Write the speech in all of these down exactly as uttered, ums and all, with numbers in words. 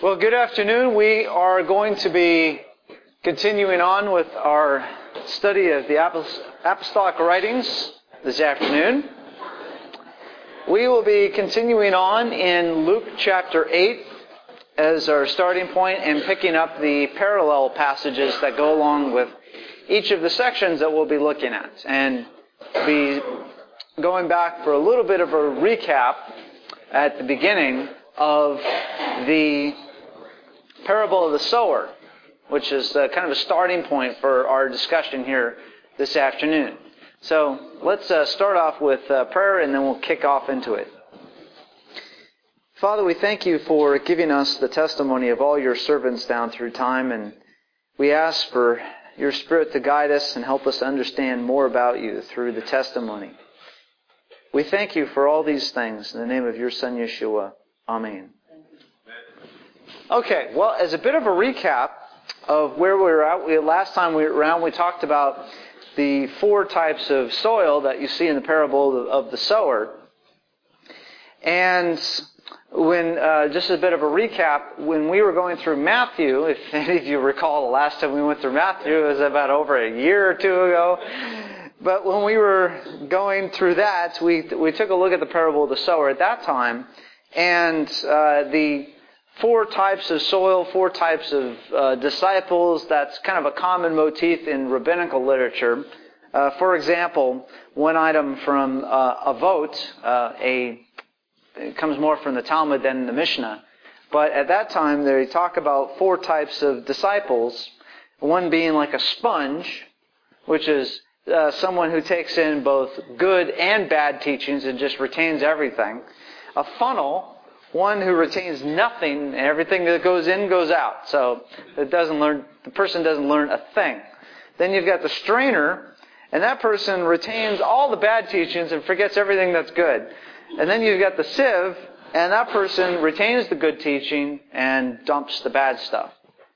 Well, good afternoon. We are going to be continuing on with our study of the apostolic writings this afternoon. We will be continuing on in Luke chapter eight as our starting point and picking up the parallel passages that go along with each of the sections that we'll be looking at. And be going back for a little bit of a recap at the beginning of the parable of the sower, which is uh, kind of a starting point for our discussion here this afternoon. So let's uh, start off with uh, prayer and then we'll kick off into it. Father, we thank you for giving us the testimony of all your servants down through time, and we ask for your Spirit to guide us and help us to understand more about you through the testimony. We thank you for all these things in the name of your Son, Yeshua. Amen. Okay, well, as a bit of a recap of where we were at, we, last time we were around, we talked about the four types of soil that you see in the parable of the sower. And when, uh, just a bit of a recap, when we were going through Matthew, if any of you recall the last time we went through Matthew, it was about over a year or two ago. But when we were going through that, we we took a look at the parable of the sower at that time, and uh, the four types of soil, four types of uh, disciples. That's kind of a common motif in rabbinical literature. Uh, for example, one item from uh, Avot, uh, a it comes more from the Talmud than the Mishnah. But at that time, they talk about four types of disciples. One being like a sponge, which is uh, someone who takes in both good and bad teachings and just retains everything. A funnel, one who retains nothing, and everything that goes in goes out. So it doesn't learn. The person doesn't learn a thing. Then you've got the strainer, and that person retains all the bad teachings and forgets everything that's good. And then you've got the sieve, and that person retains the good teaching and dumps the bad stuff.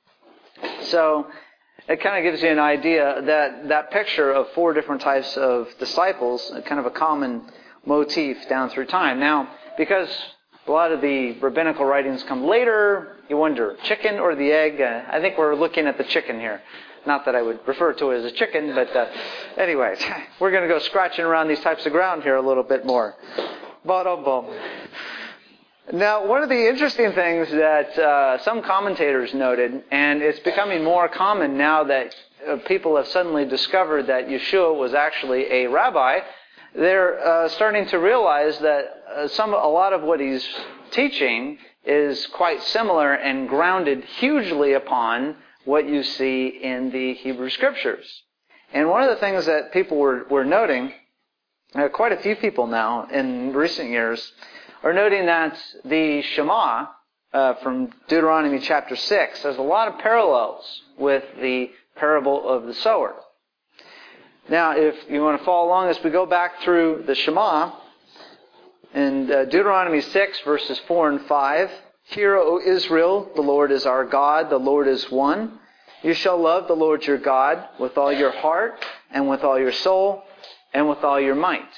So it kind of gives you an idea that that picture of four different types of disciples, kind of a common motif down through time. Now, because a lot of the rabbinical writings come later, you wonder, chicken or the egg? Uh, I think we're looking at the chicken here. Not that I would refer to it as a chicken, but uh, anyways, we're going to go scratching around these types of ground here a little bit more. Ba-dum-bum. Now, one of the interesting things that uh, some commentators noted, and it's becoming more common now that uh, people have suddenly discovered that Yeshua was actually a rabbi, they're uh, starting to realize that uh, some a lot of what he's teaching is quite similar and grounded hugely upon what you see in the Hebrew Scriptures. And one of the things that people were, were noting, uh, quite a few people now in recent years, are noting that the Shema uh, from Deuteronomy chapter six has a lot of parallels with the parable of the sower. Now, if you want to follow along as we go back through the Shema, in uh, Deuteronomy six, verses four and five, "Hear, O Israel, the Lord is our God, the Lord is one. You shall love the Lord your God with all your heart, and with all your soul, and with all your might."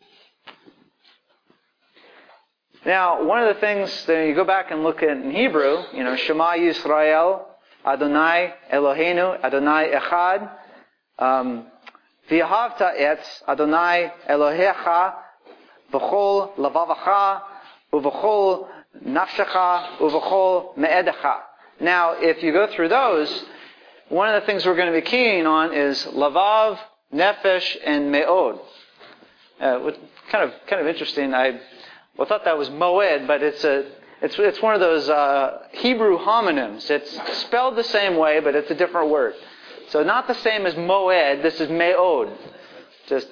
Now, one of the things that you go back and look at in Hebrew, you know, Shema Yisrael, Adonai Eloheinu, Adonai Echad, um, V'ahavta et Adonai Elohecha v'chol lavavacha uv'chol nafshecha uv'chol me'edecha. Now, if you go through those, one of the things we're going to be keying on is lavav, nefesh, and me'od. Uh, kind of, kind of interesting. I well, thought that was moed, but it's a, it's it's one of those uh, Hebrew homonyms. It's spelled the same way, but it's a different word. So not the same as moed. This is me'od. Just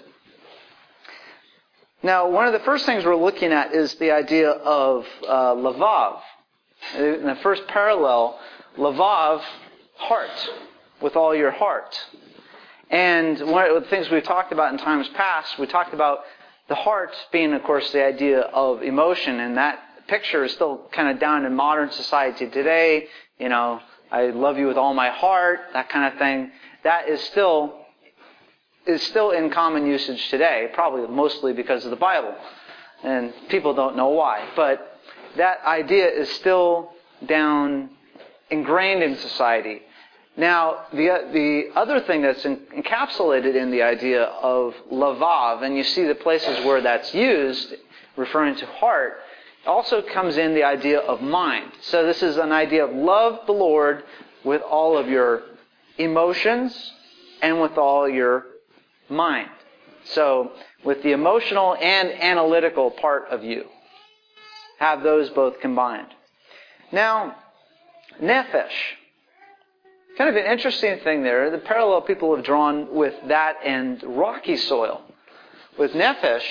now, one of the first things we're looking at is the idea of uh, lavav. In the first parallel, lavav, heart, with all your heart. And one of the things we've talked about in times past, we talked about the heart being, of course, the idea of emotion, and that picture is still kind of down in modern society today. You know, I love you with all my heart, that kind of thing. That is still is still in common usage today, probably mostly because of the Bible. And people don't know why. But that idea is still down, ingrained in society. Now, the the other thing that's in, encapsulated in the idea of lavav, and you see the places where that's used, referring to heart, also comes in the idea of mind. So this is an idea of love the Lord with all of your emotions and with all your mind. So with the emotional and analytical part of you, have those both combined. Now, nephesh. Kind of an interesting thing there. The parallel people have drawn with that and rocky soil. With nephesh,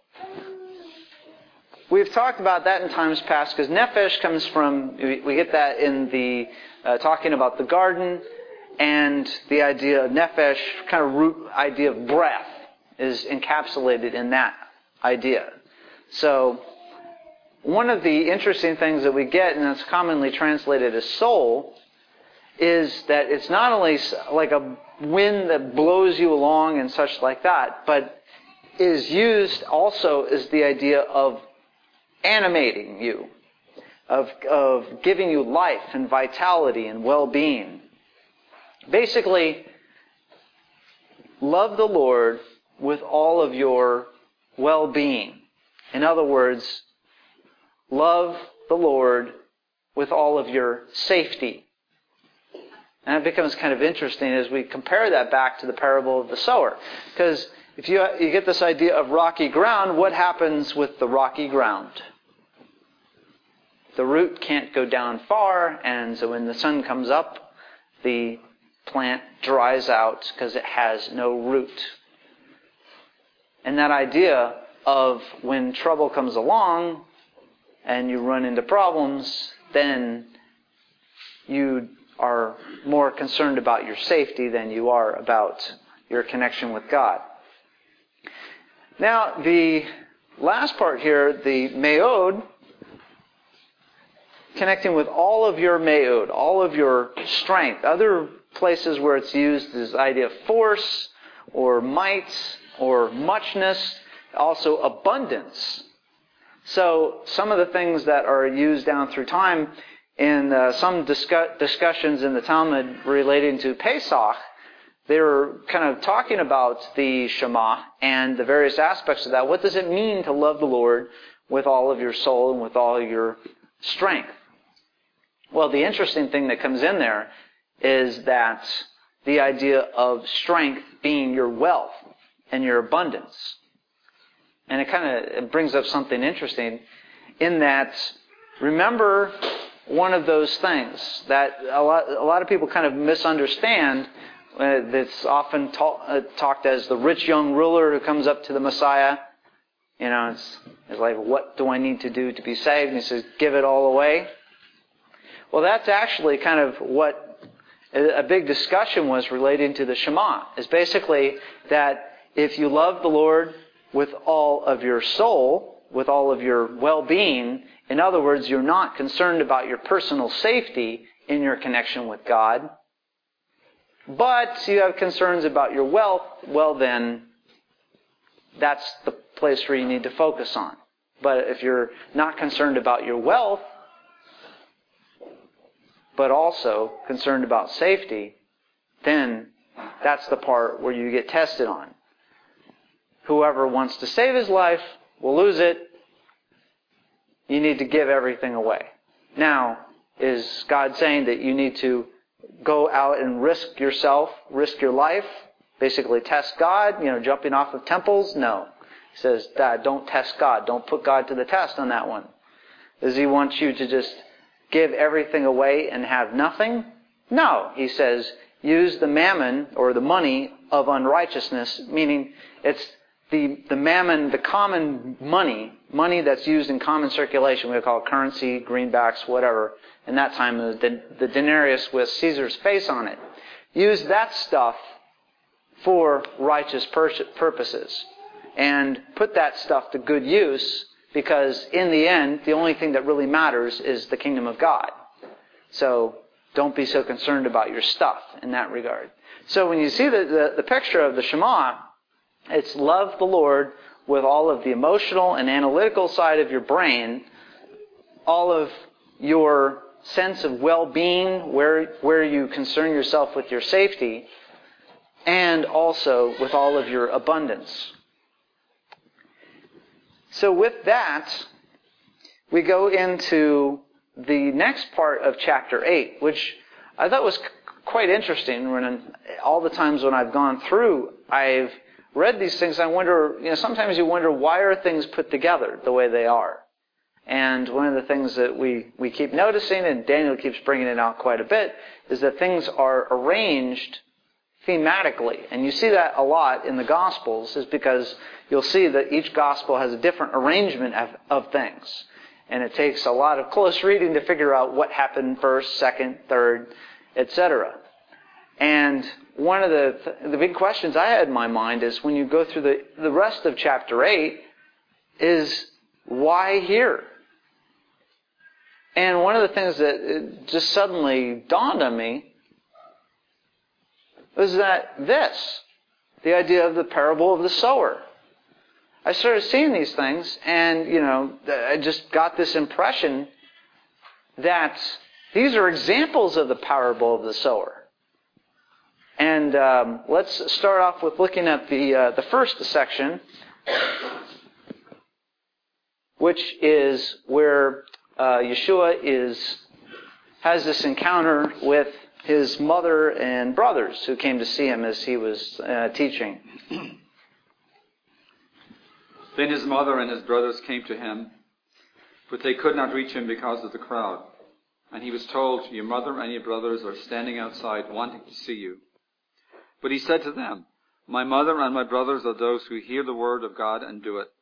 we've talked about that in times past because nephesh comes from, we get that in the, uh, talking about the garden, and the idea of nephesh, kind of root idea of breath, is encapsulated in that idea. So, one of the interesting things that we get, and it's commonly translated as soul, is that it's not only like a wind that blows you along and such like that, but is used also as the idea of animating you, of, of giving you life and vitality and well-being. Basically, love the Lord with all of your well-being. In other words, love the Lord with all of your safety. And it becomes kind of interesting as we compare that back to the parable of the sower. Because if you, you get this idea of rocky ground, what happens with the rocky ground? The root can't go down far, and so when the sun comes up, the plant dries out because it has no root. And that idea of when trouble comes along and you run into problems, then you are more concerned about your safety than you are about your connection with God. Now, the last part here, the meod, connecting with all of your meod, all of your strength. Other places where it's used is the idea of force or might or muchness, also abundance. So some of the things that are used down through time in uh, some discuss- discussions in the Talmud relating to Pesach, they were kind of talking about the Shema and the various aspects of that. What does it mean to love the Lord with all of your soul and with all of your strength? Well, the interesting thing that comes in there is that the idea of strength being your wealth and your abundance. And it kind of it brings up something interesting in that, remember one of those things that a lot, a lot of people kind of misunderstand, uh, that's often ta- uh, talked as the rich young ruler who comes up to the Messiah. You know, it's, it's like, what do I need to do to be saved? And he says, give it all away. Well, that's actually kind of what a big discussion was relating to the Shema, is basically that if you love the Lord with all of your soul, with all of your well-being, in other words, you're not concerned about your personal safety in your connection with God, but you have concerns about your wealth, well then, that's the place where you need to focus on. But if you're not concerned about your wealth, but also concerned about safety, then that's the part where you get tested on. Whoever wants to save his life will lose it. You need to give everything away. Now, is God saying that you need to go out and risk yourself, risk your life, basically test God, you know, jumping off of temples? No. He says, Dad, don't test God. Don't put God to the test on that one. Does he want you to just give everything away and have nothing? No. He says, use the mammon or the money of unrighteousness, meaning it's the, the mammon, the common money, money that's used in common circulation. We call it currency, greenbacks, whatever. In that time, the, the denarius with Caesar's face on it. Use that stuff for righteous purposes. And put that stuff to good use, because in the end, the only thing that really matters is the kingdom of God. So don't be so concerned about your stuff in that regard. So when you see the, the, the picture of the Shema, it's love the Lord with all of the emotional and analytical side of your brain, all of your sense of well-being, where, where you concern yourself with your safety, and also with all of your abundance. So with that, we go into the next part of chapter eight, which I thought was quite interesting. When all the times when I've gone through, I've read these things, I wonder, you know, sometimes you wonder, why are things put together the way they are? And one of the things that we, we keep noticing, and Daniel keeps bringing it out quite a bit, is that things are arranged thematically. And you see that a lot in the Gospels, is because you'll see that each Gospel has a different arrangement of, of things. And it takes a lot of close reading to figure out what happened first, second, third, et cetera. And one of the the big questions I had in my mind is, when you go through the, the rest of chapter eight, is why here? And one of the things that just suddenly dawned on me was that this, the idea of the parable of the sower. I started seeing these things, and, you know, I just got this impression that these are examples of the parable of the sower. And um, let's start off with looking at the uh, the first section, which is where uh, Yeshua is has this encounter with his mother and brothers who came to see him as he was uh, teaching. Then his mother and his brothers came to him, but they could not reach him because of the crowd. And he was told, "Your mother and your brothers are standing outside wanting to see you." But he said to them, "My mother and my brothers are those who hear the word of God and do it."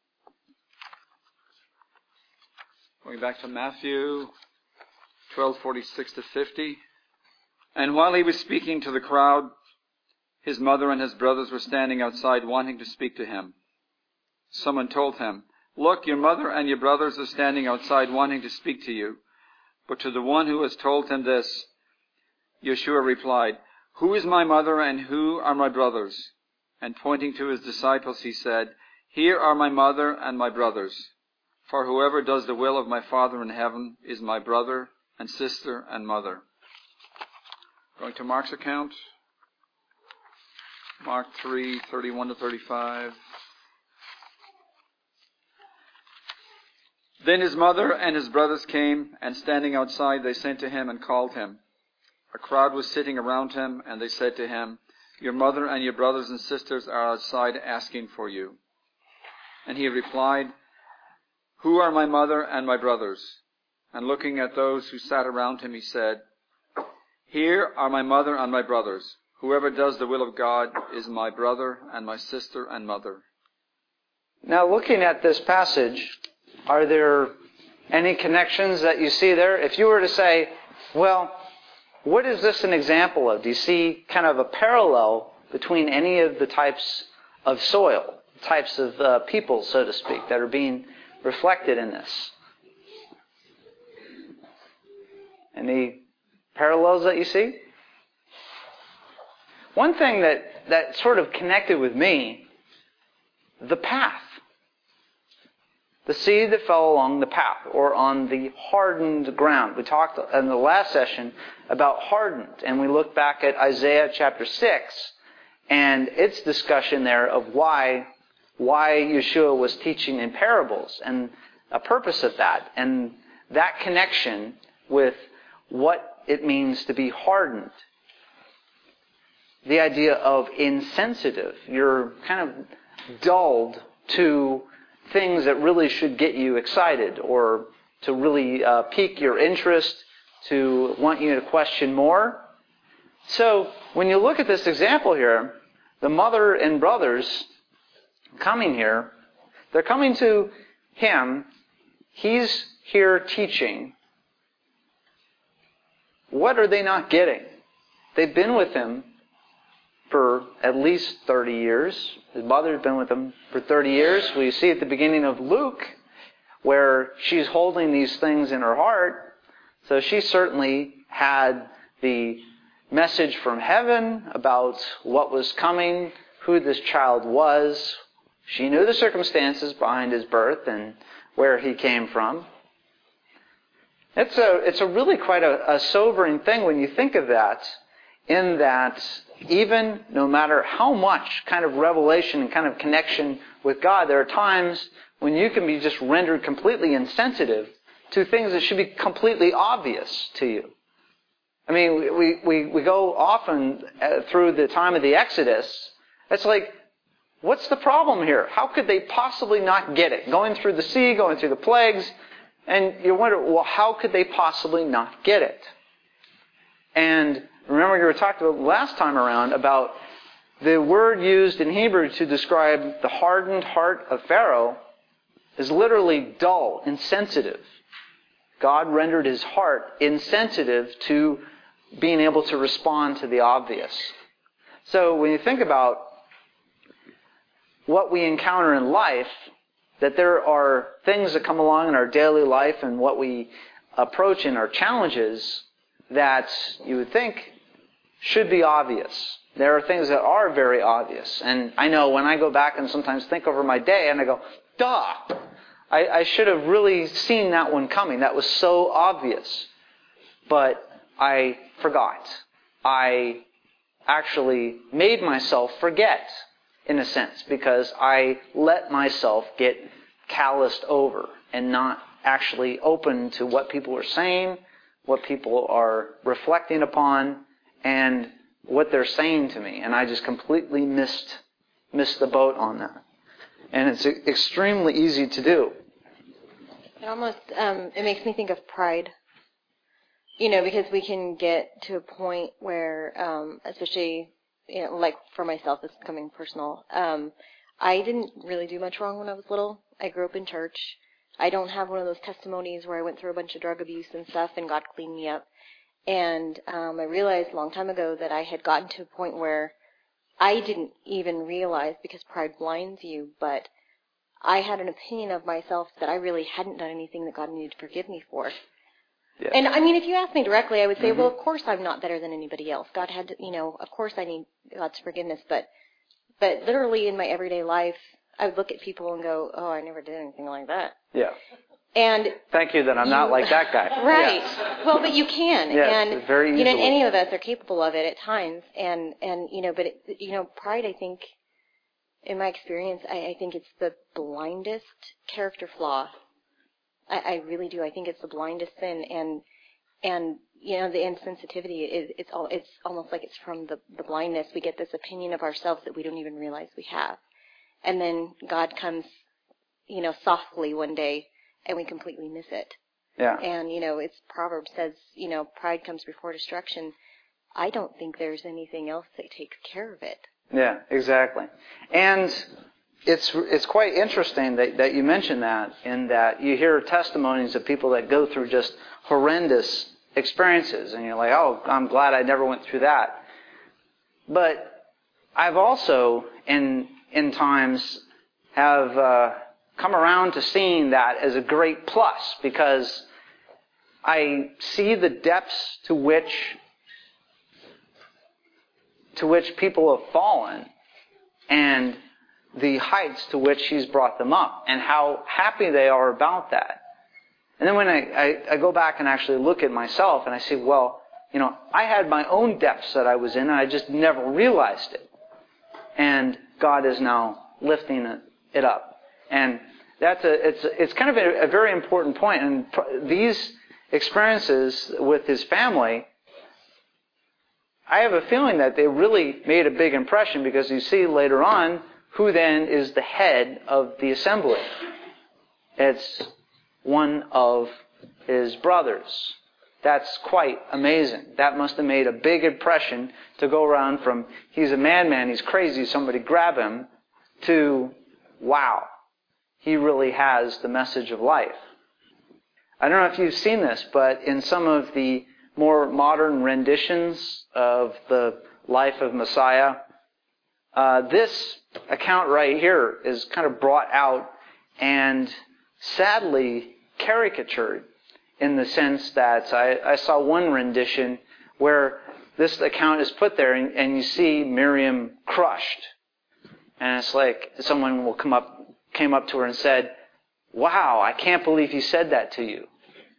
Going back to Matthew twelve forty-six to fifty. And while he was speaking to the crowd, his mother and his brothers were standing outside wanting to speak to him. Someone told him, "Look, your mother and your brothers are standing outside wanting to speak to you." But to the one who has told him this, Yeshua replied, "Who is my mother and who are my brothers?" And pointing to his disciples, he said, "Here are my mother and my brothers. For whoever does the will of my Father in heaven is my brother and sister and mother." Going to Mark's account. Mark three, thirty-one to thirty-five. Then his mother and his brothers came, and standing outside they sent to him and called him. A crowd was sitting around him, and they said to him, "Your mother and your brothers and sisters are outside asking for you." And he replied, "Who are my mother and my brothers?" And looking at those who sat around him, he said, "Here are my mother and my brothers. Whoever does the will of God is my brother and my sister and mother." Now, looking at this passage, are there any connections that you see there? If you were to say, well, what is this an example of? Do you see kind of a parallel between any of the types of soil, types of uh, people, so to speak, that are being reflected in this? Any parallels that you see? One thing that, that sort of connected with me, the path. The seed that fell along the path, or on the hardened ground. We talked in the last session about hardened, and we looked back at Isaiah chapter six, and its discussion there of why, why Yeshua was teaching in parables, and a purpose of that, and that connection with what it means to be hardened. The idea of insensitive. You're kind of dulled to things that really should get you excited, or to really uh, pique your interest, to want you to question more. So when you look at this example here, the mother and brothers coming here, they're coming to him. He's here teaching. What are they not getting? They've been with him for at least thirty years. His mother's been with him for thirty years. We see at the beginning of Luke where she's holding these things in her heart. So she certainly had the message from heaven about what was coming, who this child was. She knew the circumstances behind his birth and where he came from. It's a, it's a really quite a, a sobering thing when you think of that, in that even no matter how much kind of revelation and kind of connection with God, there are times when you can be just rendered completely insensitive to things that should be completely obvious to you. I mean, we, we, we go often uh, through the time of the Exodus. It's like, what's the problem here? How could they possibly not get it? Going through the sea, going through the plagues, and you wonder, well, how could they possibly not get it? And remember, you were talking about last time around about the word used in Hebrew to describe the hardened heart of Pharaoh is literally dull, insensitive. God rendered his heart insensitive to being able to respond to the obvious. So when you think about what we encounter in life, that there are things that come along in our daily life and what we approach in our challenges that you would think should be obvious. There are things that are very obvious. And I know when I go back and sometimes think over my day and I go, duh! I, I should have really seen that one coming. That was so obvious. But I forgot. I actually made myself forget, in a sense, because I let myself get calloused over and not actually open to what people are saying, what people are reflecting upon, and what they're saying to me. And I just completely missed missed the boat on that. And it's extremely easy to do. It almost, um, it makes me think of pride. You know, because we can get to a point where, um, especially, you know, like for myself, this is becoming personal. Um, I didn't really do much wrong when I was little. I grew up in church. I don't have one of those testimonies where I went through a bunch of drug abuse and stuff and God cleaned me up. And um, I realized a long time ago that I had gotten to a point where I didn't even realize, because pride blinds you, but I had an opinion of myself that I really hadn't done anything that God needed to forgive me for. Yeah. And I mean, if you asked me directly, I would say, mm-hmm. well, of course I'm not better than anybody else. God had to, you know, of course I need God's forgiveness. But, but literally in my everyday life, I would look at people and go, oh, I never did anything like that. Yeah. And thank you that I'm you, not like that guy. Right. Yeah. Well, but you can. Yeah, and, very easily. You know, any of us are capable of it at times. And, and you know, but, it, you know, pride, I think, in my experience, I, I think it's the blindest character flaw. I, I really do. I think it's the blindest sin. And, and you know, the insensitivity is, it's all, it's almost like it's from the, the blindness. We get this opinion of ourselves that we don't even realize we have. And then God comes, you know, softly one day, and we completely miss it. Yeah. And, you know, it's Proverbs says, you know, pride comes before destruction. I don't think there's anything else that takes care of it. Yeah, exactly. And it's it's quite interesting that, that you mentioned that, in that you hear testimonies of people that go through just horrendous experiences, and you're like, oh, I'm glad I never went through that. But I've also, in in times, have uh, come around to seeing that as a great plus, because I see the depths to which to which people have fallen and the heights to which He's brought them up, and how happy they are about that. And then when I, I, I go back and actually look at myself and I see, well, you know, I had my own depths that I was in and I just never realized it. And God is now lifting it, it up. And that's a, it's, it's kind of a, a very important point. And these experiences with his family, I have a feeling that they really made a big impression, because you see later on who then is the head of the assembly. It's one of his brothers. That's quite amazing. That must have made a big impression to go around from, he's a madman, he's crazy, somebody grab him, to, wow, he really has the message of life. I don't know if you've seen this, but in some of the more modern renditions of the life of Messiah, uh, this account right here is kind of brought out and sadly caricatured, in the sense that I, I saw one rendition where this account is put there and, and you see Miriam crushed. And it's like someone will come up, came up to her and said, wow, I can't believe he said that to you.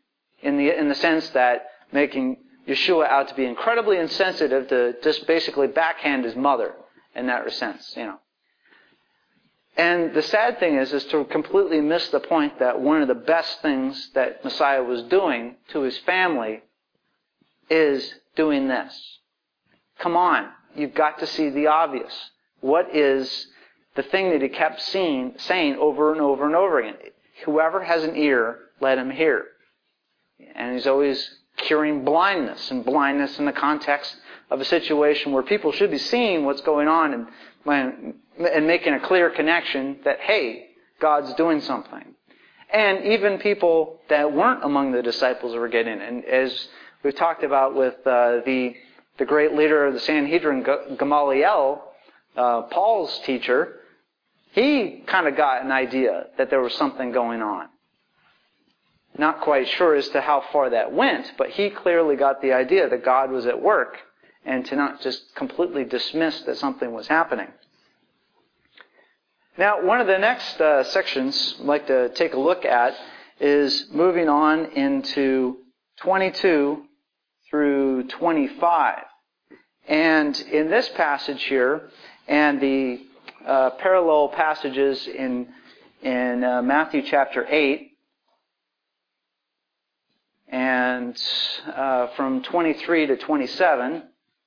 in the in the sense that making Yeshua out to be incredibly insensitive to just basically backhand his mother in that sense, you know. And the sad thing is, is to completely miss the point that one of the best things that Messiah was doing to his family is doing this. Come on, you've got to see the obvious. What is the thing that he kept seeing, saying over and over and over again? Whoever has an ear, let him hear. And he's always curing blindness, and blindness in the context of a situation where people should be seeing what's going on and, and making a clear connection that, hey, God's doing something. And even people that weren't among the disciples were getting it. And as we've talked about with uh, the the great leader of the Sanhedrin, Gamaliel, uh, Paul's teacher, he kind of got an idea that there was something going on. Not quite sure as to how far that went, but he clearly got the idea that God was at work and to not just completely dismiss that something was happening. Now, one of the next uh, sections I'd like to take a look at is moving on into twenty-two through twenty-five. And in this passage here, and the uh, parallel passages in, in uh, Matthew chapter eight, and uh, from twenty-three to twenty-seven,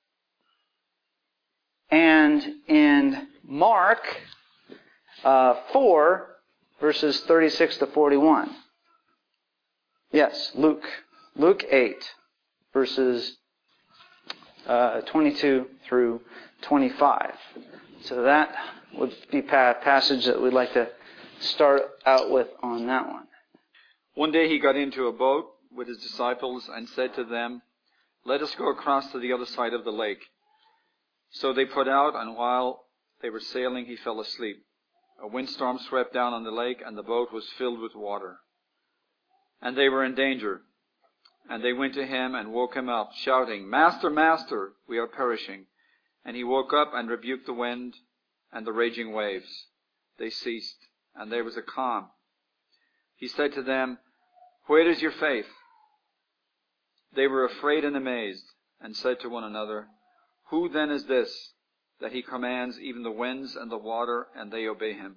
and in Mark uh, four, verses thirty-six to forty-one. Yes, Luke. Luke eight, verses uh, twenty-two through twenty-five. So that would be a passage that we'd like to start out with on that one. One day he got into a boat with his disciples and said to them, "Let us go across to the other side of the lake." So they put out, and while they were sailing, he fell asleep. A windstorm swept down on the lake, and the boat was filled with water. And they were in danger. And they went to him and woke him up, shouting, "Master, Master, we are perishing." And he woke up and rebuked the wind and the raging waves. They ceased, and there was a calm. He said to them, "Where is your faith?" They were afraid and amazed, and said to one another, "Who then is this, that he commands even the winds and the water, and they obey him?"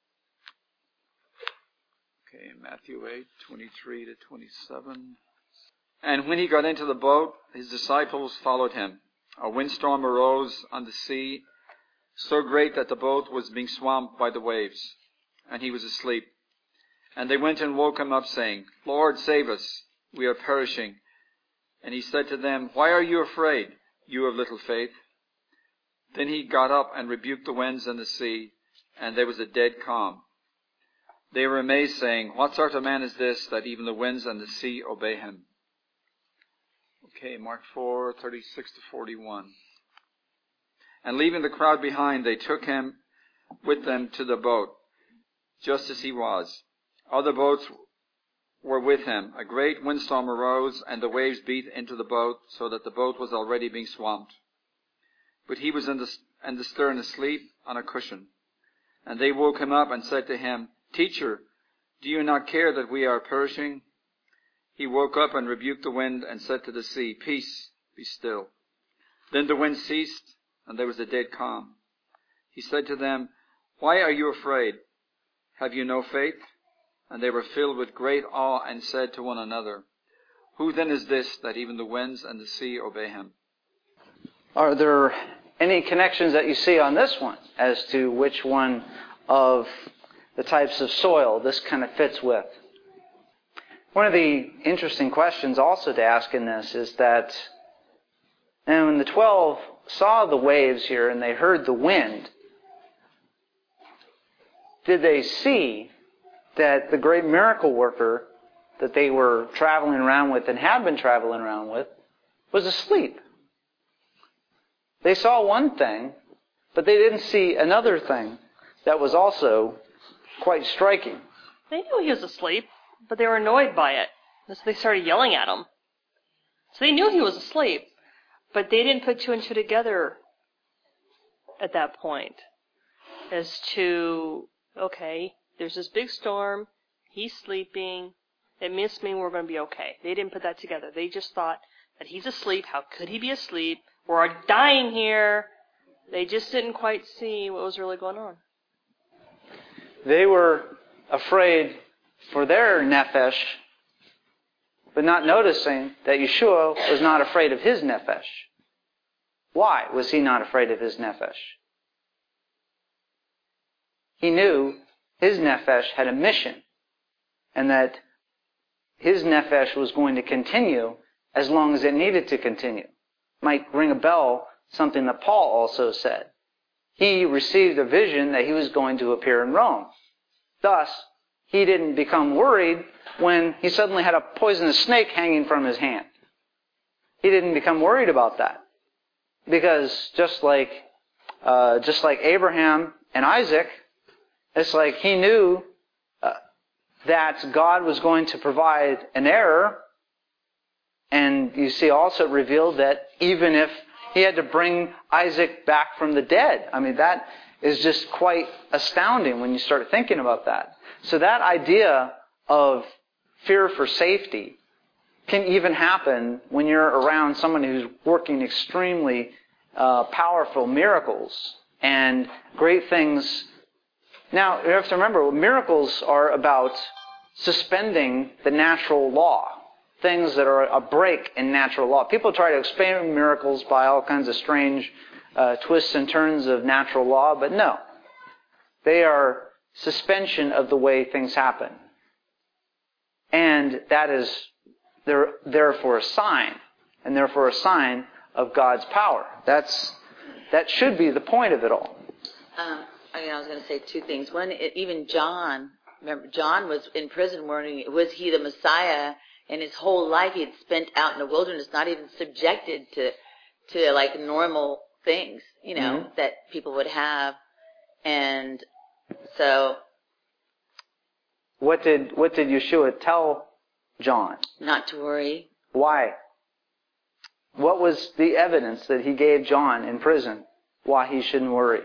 Okay, Matthew eight, twenty-three to twenty-seven. And when he got into the boat, his disciples followed him. A windstorm arose on the sea, so great that the boat was being swamped by the waves, and he was asleep. And they went and woke him up, saying, "Lord, save us, we are perishing." And he said to them, "Why are you afraid, you of little faith?" Then he got up and rebuked the winds and the sea, and there was a dead calm. They were amazed, saying, "What sort of man is this, that even the winds and the sea obey him?" Okay, Mark four, thirty-six to forty-one. And leaving the crowd behind, they took him with them to the boat, just as he was. Other boats were with him. A great windstorm arose, and the waves beat into the boat, so that the boat was already being swamped. But he was in the, in the stern asleep on a cushion. And they woke him up and said to him, "Teacher, do you not care that we are perishing?" He woke up and rebuked the wind and said to the sea, "Peace, be still." Then the wind ceased, and there was a dead calm. He said to them, "Why are you afraid? Have you no faith?" And they were filled with great awe and said to one another, "Who then is this, that even the winds and the sea obey him?" Are there any connections that you see on this one as to which one of the types of soil this kind of fits with? One of the interesting questions also to ask in this is that, and when the twelve saw the waves here and they heard the wind, did they see that the great miracle worker that they were traveling around with and had been traveling around with was asleep? They saw one thing, but they didn't see another thing that was also quite striking. They knew he was asleep, but they were annoyed by it. So they started yelling at him. So they knew he was asleep, but they didn't put two and two together at that point as to, okay, there's this big storm, he's sleeping, It must mean we're going to be okay. They didn't put that together. They just thought that he's asleep. How could he be asleep? We're dying here. They just didn't quite see what was really going on. They were afraid for their nefesh, but not noticing that Yeshua was not afraid of his nefesh. Why was he not afraid of his nefesh? He knew his nefesh had a mission, and that his nefesh was going to continue as long as it needed to continue. Might ring a bell, something that Paul also said. He received a vision that he was going to appear in Rome. Thus, he didn't become worried when he suddenly had a poisonous snake hanging from his hand. He didn't become worried about that. Because just like, uh, just like Abraham and Isaac, it's like he knew uh, that God was going to provide an heir. And you see also it revealed that even if he had to bring Isaac back from the dead, I mean, that is just quite astounding when you start thinking about that. So that idea of fear for safety can even happen when you're around someone who's working extremely uh, powerful miracles and great things. Now, you have to remember, miracles are about suspending the natural law. Things that are a break in natural law. People try to explain miracles by all kinds of strange uh, twists and turns of natural law, but no. They are suspension of the way things happen. And that is they're therefore a sign, and therefore a sign of God's power. That's that should be the point of it all. Um, I mean, I was going to say two things. One, it, even John, remember, John was in prison wondering, was he the Messiah? And his whole life he had spent out in the wilderness, not even subjected to, to like normal things, you know, mm-hmm. that people would have. And so. What did, what did Yeshua tell John? Not to worry. Why? What was the evidence that he gave John in prison why he shouldn't worry?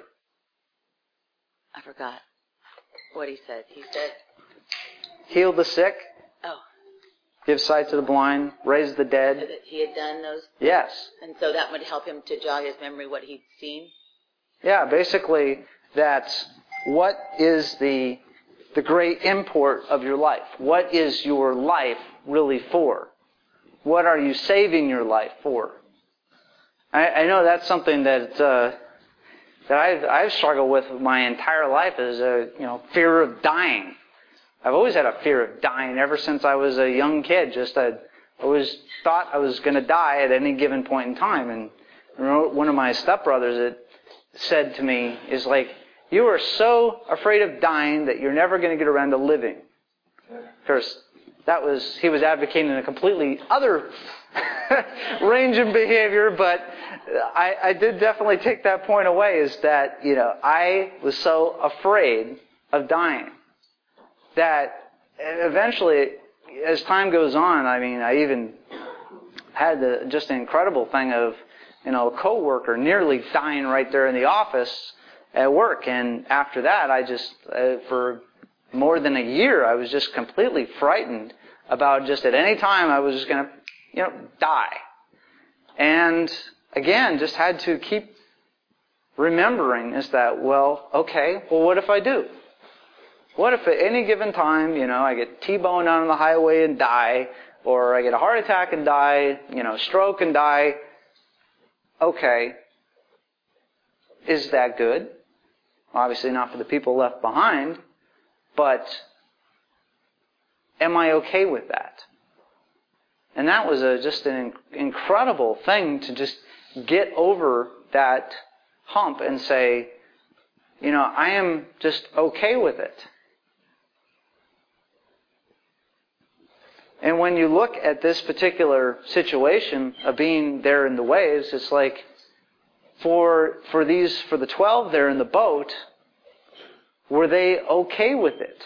I forgot what he said. He said. Heal the sick. Oh. Give sight to the blind, raise the dead. So that he had done those? Yes. And so that would help him to jog his memory what he'd seen? Yeah, basically that's what is the the great import of your life. What is your life really for? What are you saving your life for? I, I know that's something that uh, that I've I've struggled with my entire life is a you know fear of dying. I've always had a fear of dying ever since I was a young kid. Just I always thought I was going to die at any given point in time. And one of my stepbrothers had said to me is like, you are so afraid of dying that you're never going to get around to living. Of course, that was, he was advocating a completely other range of behavior, but I, I did definitely take that point away is that, you know, I was so afraid of dying that eventually, as time goes on, I mean, I even had the, just an incredible thing of, you know, a coworker nearly dying right there in the office at work. And after that, I just, uh, for more than a year, I was just completely frightened about just at any time I was just going to, you know, die. And again, just had to keep remembering is that, well, okay, well, what if I do? What if at any given time, you know, I get T-boned on the highway and die, or I get a heart attack and die, you know, stroke and die? Okay. Is that good? Obviously not for the people left behind, but am I okay with that? And that was a, just an incredible thing to just get over that hump and say, you know, I am just okay with it. And when you look at this particular situation of being there in the waves, it's like for for these for the twelve there in the boat, were they okay with it?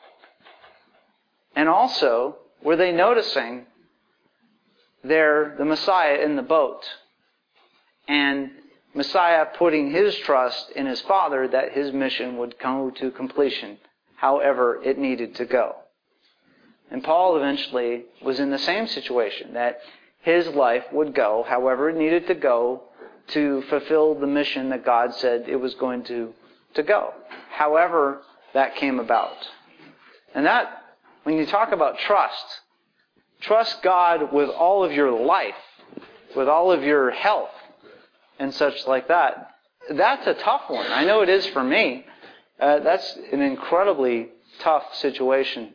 And also, were they noticing there the Messiah in the boat? And Messiah putting his trust in his Father that his mission would come to completion, however it needed to go. And Paul eventually was in the same situation, that his life would go however it needed to go to fulfill the mission that God said it was going to, to go. However that came about. And that, when you talk about trust, trust God with all of your life, with all of your health, and such like that. That's a tough one. I know it is for me. Uh, that's an incredibly tough situation.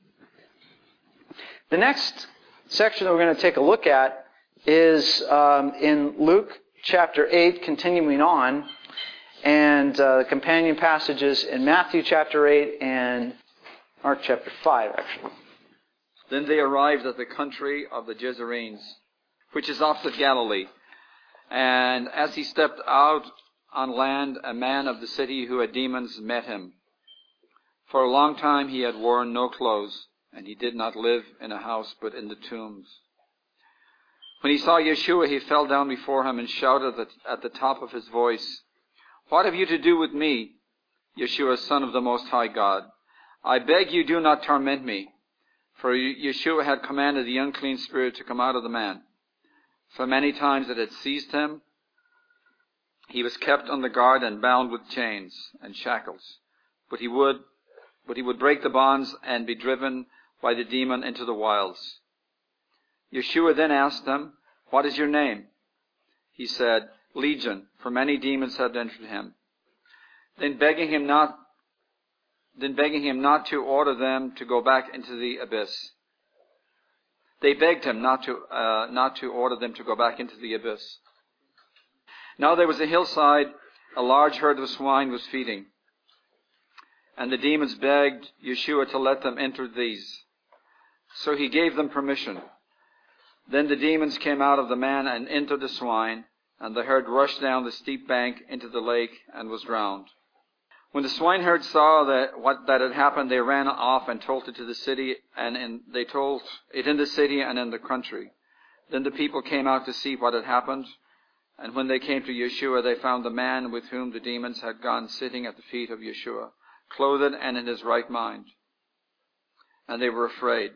The next section that we're going to take a look at is um, in Luke chapter eight, continuing on, and uh, the companion passages in Matthew chapter eight and Mark chapter five, actually. Then they arrived at the country of the Gerasenes, which is opposite Galilee. And as he stepped out on land, a man of the city who had demons met him. For a long time he had worn no clothes, and he did not live in a house but in the tombs. When he saw Yeshua, he fell down before him and shouted at the top of his voice, "What have you to do with me, Yeshua, Son of the Most High God? I beg you, do not torment me." For Yeshua had commanded the unclean spirit to come out of the man. For many times it had seized him. He was kept on the guard and bound with chains and shackles. But he would, but he would break the bonds and be driven by the demon into the wilds. Yeshua then asked him, "What is your name?" He said, "Legion," for many demons had entered him. Then begging him not, then begging him not to order them to go back into the abyss. They begged him not to, uh, not to order them to go back into the abyss. Now there was a hillside, a large herd of swine was feeding. And the demons begged Yeshua to let them enter these. So he gave them permission. Then the demons came out of the man and entered the swine, and the herd rushed down the steep bank into the lake and was drowned. When the swineherd saw that what that had happened, they ran off and told it to the city, and in, they told it in the city and in the country. Then the people came out to see what had happened, and when they came to Yeshua, they found the man with whom the demons had gone sitting at the feet of Yeshua, clothed and in his right mind. And they were afraid.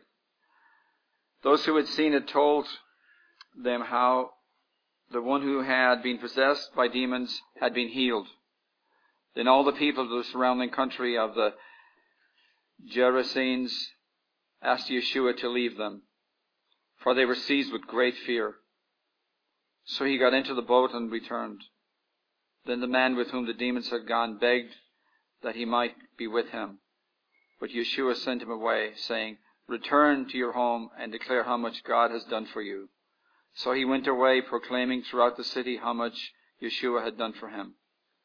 Those who had seen it told them how the one who had been possessed by demons had been healed. Then all the people of the surrounding country of the Gerasenes asked Yeshua to leave them, for they were seized with great fear. So he got into the boat and returned. Then the man with whom the demons had gone begged that he might be with him. But Yeshua sent him away, saying, "Return to your home and declare how much God has done for you." So he went away, proclaiming throughout the city how much Yeshua had done for him.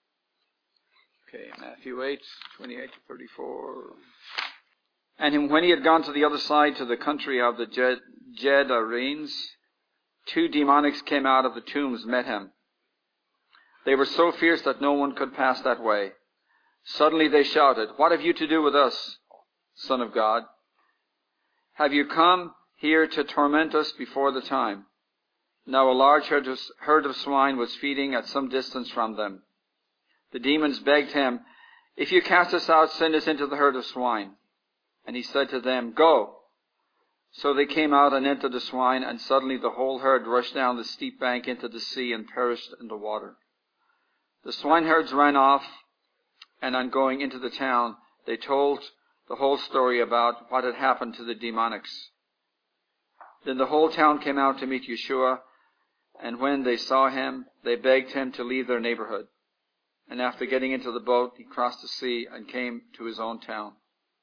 Okay, Matthew eight, twenty-eight to thirty-four. And when he had gone to the other side, to the country of the Gadarenes, two demonics came out of the tombs, met him. They were so fierce that no one could pass that way. Suddenly they shouted, "What have you to do with us, Son of God? Have you come here to torment us before the time?" Now a large herd of swine was feeding at some distance from them. The demons begged him, "If you cast us out, send us into the herd of swine." And he said to them, "Go." So they came out and entered the swine, and suddenly the whole herd rushed down the steep bank into the sea and perished in the water. The swineherds ran off, and on going into the town, they told the whole story about what had happened to the demonics. Then the whole town came out to meet Yeshua, and when they saw him, they begged him to leave their neighborhood. And after getting into the boat, he crossed the sea and came to his own town.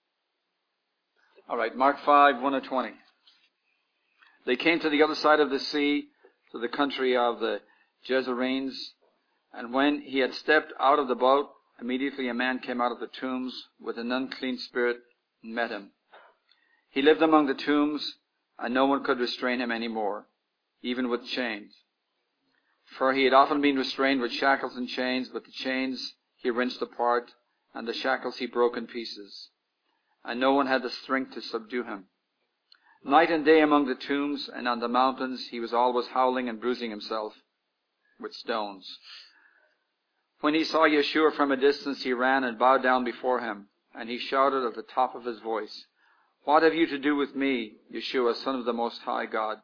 All right, Mark five, one to twenty. They came to the other side of the sea, to the country of the Gerasenes, and when he had stepped out of the boat, immediately a man came out of the tombs with an unclean spirit and met him. He lived among the tombs, and no one could restrain him any more, even with chains. For he had often been restrained with shackles and chains, but the chains he wrenched apart, and the shackles he broke in pieces. And no one had the strength to subdue him. Night and day among the tombs and on the mountains, he was always howling and bruising himself with stones. When he saw Yeshua from a distance, he ran and bowed down before him, and he shouted at the top of his voice, What have you to do with me, Yeshua, Son of the Most High God?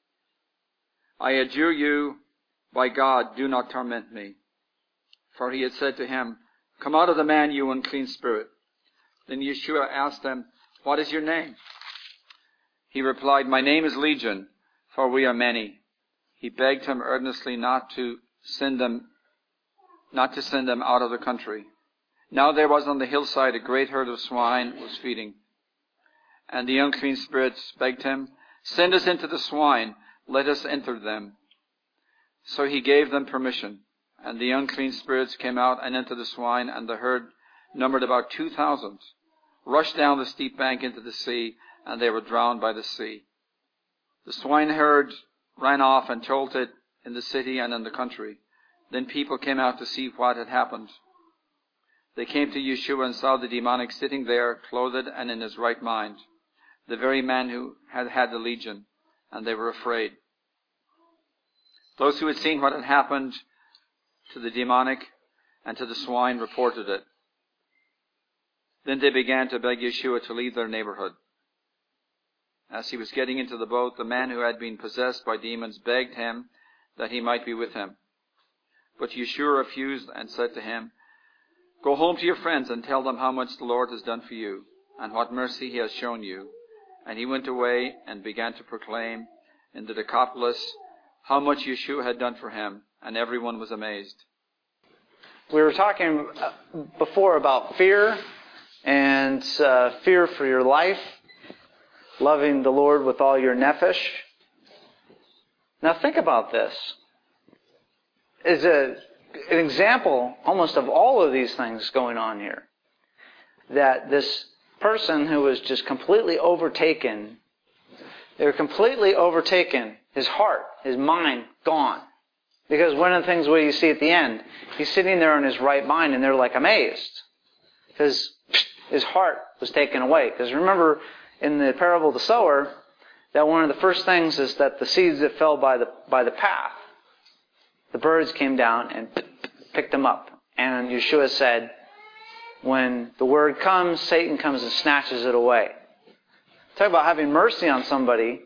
I adjure you, by God, do not torment me. For he had said to him, Come out of the man, you unclean spirit. Then Yeshua asked him, What is your name? He replied, My name is Legion, for we are many. He begged him earnestly not to send them, not to send them out of the country. Now there was on the hillside a great herd of swine was feeding. And the unclean spirits begged him, Send us into the swine, let us enter them. So he gave them permission. And the unclean spirits came out and entered the swine, and the herd numbered about two thousand, rushed down the steep bank into the sea, and they were drowned by the sea. The swineherd ran off and told it in the city and in the country. Then people came out to see what had happened. They came to Yeshua and saw the demonic sitting there, clothed and in his right mind, the very man who had had the legion, and they were afraid. Those who had seen what had happened to the demonic and to the swine reported it. Then they began to beg Yeshua to leave their neighborhood. As he was getting into the boat, the man who had been possessed by demons begged him that he might be with him. But Yeshua refused and said to him, Go home to your friends and tell them how much the Lord has done for you and what mercy he has shown you. And he went away and began to proclaim in the Decapolis how much Yeshua had done for him, and everyone was amazed. We were talking before about fear and uh, fear for your life, loving the Lord with all your nephesh. Now think about this. Is a an example almost of all of these things going on here. That this person who was just completely overtaken, they were completely overtaken, his heart, his mind, gone. Because one of the things what you see at the end, he's sitting there in his right mind and they're like amazed. Because his heart was taken away. Because remember in the parable of the sower, that one of the first things is that the seeds that fell by the by the path, the birds came down and picked them up. And Yeshua said, when the word comes, Satan comes and snatches it away. Talk about having mercy on somebody.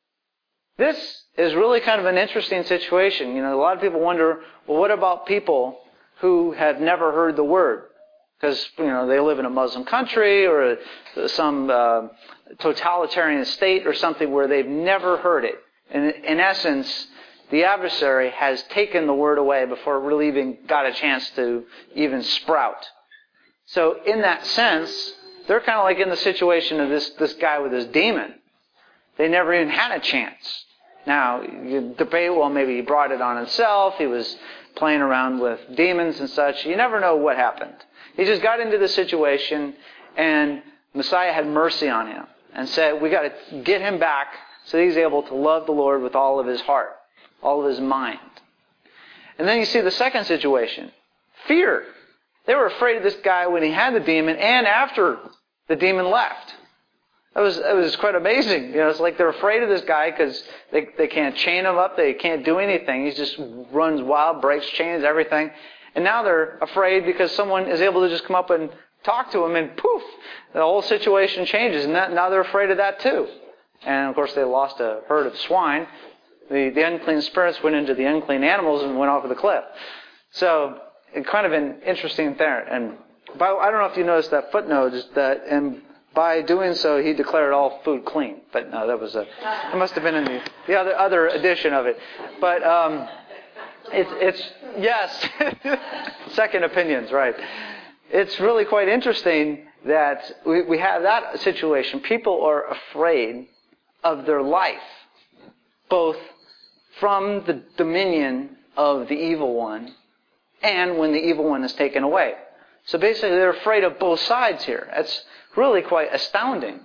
This is really kind of an interesting situation. You know, a lot of people wonder, well, what about people who have never heard the word? Because, you know, they live in a Muslim country or a, some uh, totalitarian state or something where they've never heard it. In, in essence, the adversary has taken the word away before it really even got a chance to even sprout. So in that sense, they're kind of like in the situation of this, this guy with this demon. They never even had a chance. Now, you debate, well, maybe he brought it on himself. He was playing around with demons and such. You never know what happened. He just got into the situation, and Messiah had mercy on him and said, we got to get him back so he's able to love the Lord with all of his heart, all of his mind. And then you see the second situation, fear. They were afraid of this guy when he had the demon and after the demon left. It was it was quite amazing. You know, it's like they're afraid of this guy because they they can't chain him up. They can't do anything. He just runs wild, breaks chains, everything. And now they're afraid because someone is able to just come up and talk to him, and poof, the whole situation changes. And that, now they're afraid of that too. And of course, they lost a herd of swine. The the unclean spirits went into the unclean animals and went off the cliff. So it kind of an interesting thing. And by, I don't know if you noticed that footnote is that and. By doing so, he declared all food clean. But no, that was a. It must have been in the, the other other edition of it. But um, it's it's yes, second opinions, right? It's really quite interesting that we we have that situation. People are afraid of their life, both from the dominion of the evil one, and when the evil one is taken away. So basically, they're afraid of both sides here. That's really quite astounding.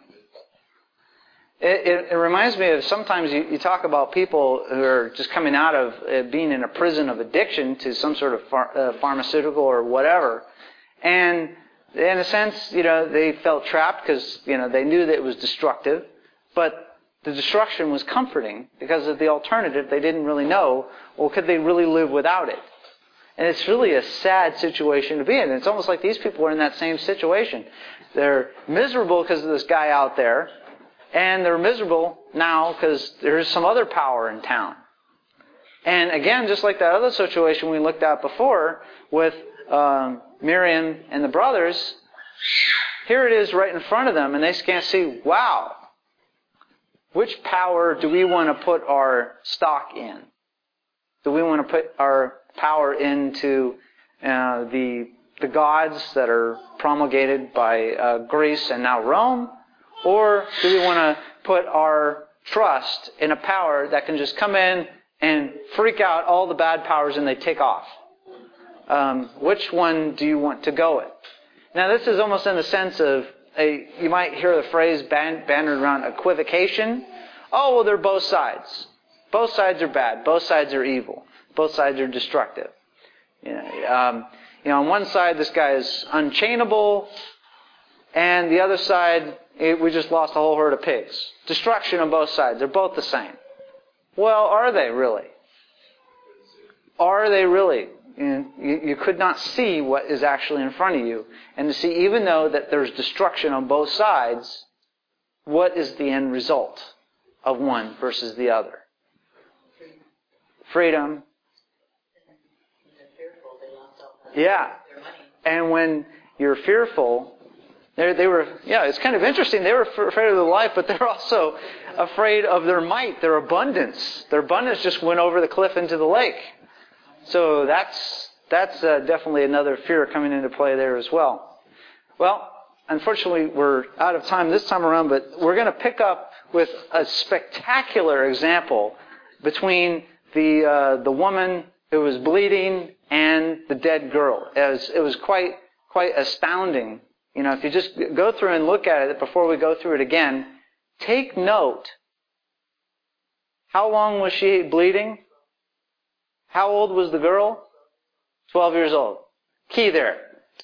It, it, it reminds me of sometimes you, you talk about people who are just coming out of uh, being in a prison of addiction to some sort of phar- uh, pharmaceutical or whatever. And in a sense, you know, they felt trapped because, you know, they knew that it was destructive. But the destruction was comforting because of the alternative. They didn't really know, well, could they really live without it? And it's really a sad situation to be in. It's almost like these people are in that same situation. They're miserable because of this guy out there, and they're miserable now because there's some other power in town. And again, just like that other situation we looked at before with um, Miriam and the brothers, here it is right in front of them, and they can't see, wow, which power do we want to put our stock in? Do we want to put our power into uh, the the gods that are promulgated by uh, Greece and now Rome? Or do we want to put our trust in a power that can just come in and freak out all the bad powers and they take off? Um, which one do you want to go with? Now, this is almost in the sense of, a, you might hear the phrase band, bannered around equivocation. Oh, well, they're both sides. Both sides are bad. Both sides are evil. Both sides are destructive. You know, um, you know, on one side, this guy is unchainable, and the other side, it, we just lost a whole herd of pigs. Destruction on both sides. They're both the same. Well, are they really? Are they really? You, you could not see what is actually in front of you. And to see, even though that there's destruction on both sides, what is the end result of one versus the other? Freedom. Yeah. And when you're fearful, they they were, yeah, it's kind of interesting. They were afraid of their life, but they're also afraid of their might, their abundance. Their abundance just went over the cliff into the lake. So that's that's uh, definitely another fear coming into play there as well. Well, unfortunately, we're out of time this time around, but we're going to pick up with a spectacular example between the uh, the woman who was bleeding and the dead girl. It was, it was quite quite astounding. You know, if you just go through and look at it before we go through it again, take note. How long was she bleeding? How old was the girl? Twelve years old. Key there.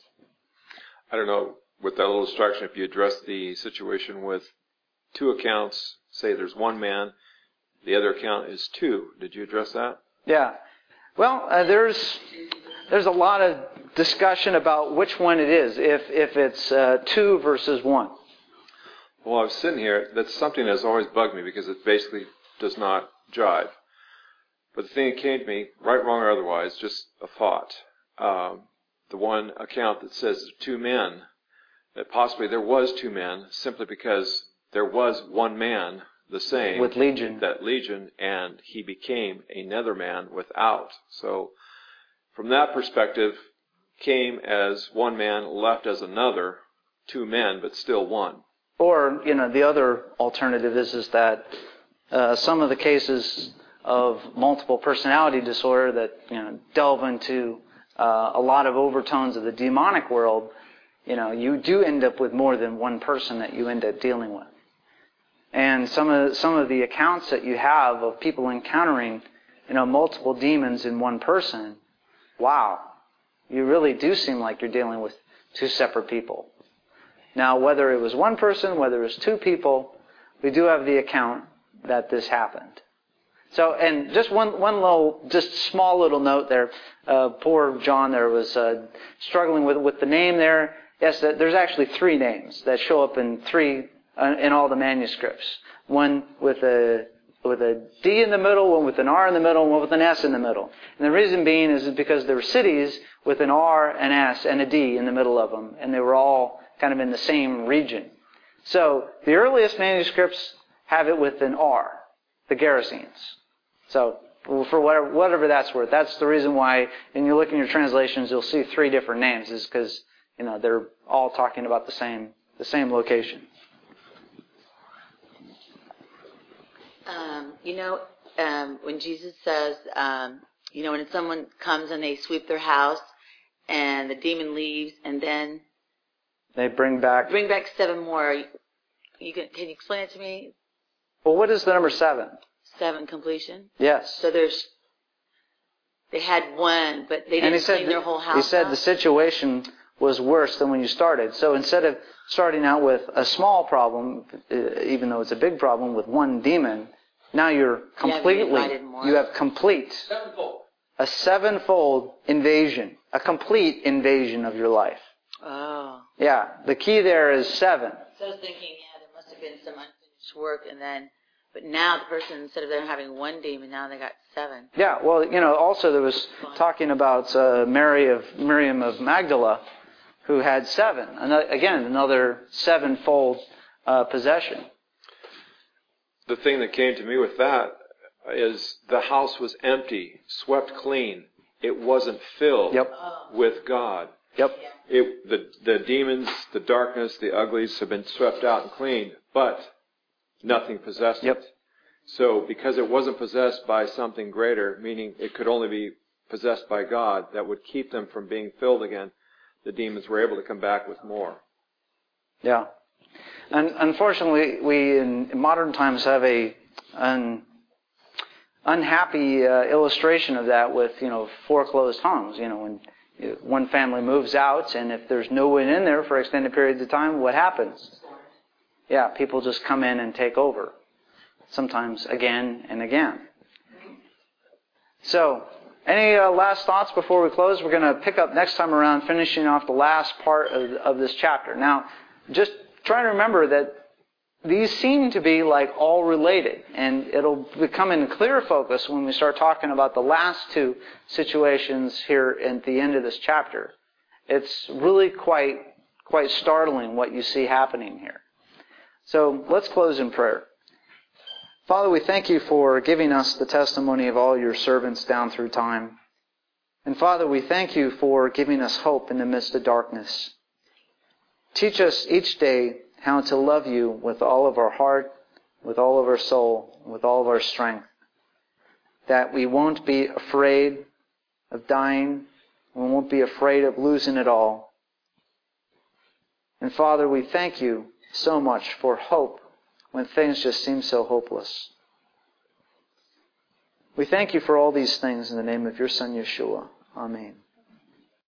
I don't know, with that little instruction, if you address the situation with two accounts, say there's one man, the other account is two. Did you address that? Yeah. Well, uh, there's there's a lot of discussion about which one it is, if if it's uh, two versus one. Well, I was sitting here. That's something that's always bugged me because it basically does not jive. But the thing that came to me, right, wrong, or otherwise, just a thought. Um, the one account that says two men, that possibly there was two men, simply because there was one man, the same. With Legion. That Legion, and he became another man without. So, from that perspective, came as one man, left as another, two men, but still one. Or, you know, the other alternative is, is that uh, some of the cases of multiple personality disorder that, you know, delve into uh, a lot of overtones of the demonic world, you know, you do end up with more than one person that you end up dealing with. And some of some of the accounts that you have of people encountering, you know, multiple demons in one person, wow, you really do seem like you're dealing with two separate people. Now, whether it was one person, whether it was two people, we do have the account that this happened. So, and just one, one little, just small little note there. Uh, poor John there was uh, struggling with with the name there. Yes, there's actually three names that show up in three uh, in all the manuscripts. One with a with a D in the middle, one with an R in the middle, and one with an S in the middle. And the reason being is because there were cities with an R, an S, and a D in the middle of them, and they were all kind of in the same region. So the earliest manuscripts have it with an R, the Gerasenes. So for whatever, whatever that's worth, that's the reason why when you look in your translations, you'll see three different names, is because, you know, they're all talking about the same the same location. Um, you know, um, when Jesus says, um, you know, when someone comes and they sweep their house and the demon leaves and then They bring back... bring back seven more. You, you can, can you explain it to me? Well, what is the number seven? Seven completion? Yes. So there's, they had one, but they didn't clean their whole house He said out? the situation was worse than when you started. So instead of starting out with a small problem, uh, even though it's a big problem, with one demon, now you're completely, invited more. you have complete, Sevenfold. a sevenfold invasion, a complete invasion of your life. Oh. Yeah, the key there is seven. So I was thinking, yeah, there must have been some unfinished work, and then, but now the person, instead of them having one demon, now they got seven. Yeah, well, you know, also there was talking about uh, Mary of Miriam of Magdala, who had seven. Another, again, another sevenfold uh, possession. The thing that came to me with that is the house was empty, swept clean. It wasn't filled Yep. with God. Yep. It, the, the demons, the darkness, the uglies have been swept out and cleaned, but nothing possessed Yep. it. So because it wasn't possessed by something greater, meaning it could only be possessed by God, that would keep them from being filled again, the demons were able to come back with more. Yeah. And unfortunately, we in modern times have a an unhappy uh, illustration of that with, you know, foreclosed homes. You know, when one family moves out, and if there's no one in there for extended periods of time, what happens? Yeah, people just come in and take over. Sometimes again and again. So, any uh, last thoughts before we close? We're going to pick up next time around, finishing off the last part of, of this chapter. Now, just try to remember that these seem to be like all related, and it'll become in clear focus when we start talking about the last two situations here at the end of this chapter. It's really quite quite startling what you see happening here. So let's close in prayer. Father, we thank you for giving us the testimony of all your servants down through time. And Father, we thank you for giving us hope in the midst of darkness. Teach us each day how to love you with all of our heart, with all of our soul, with all of our strength. That we won't be afraid of dying. We won't be afraid of losing it all. And Father, we thank you so much for hope when things just seem so hopeless. We thank you for all these things in the name of your Son, Yeshua. Amen.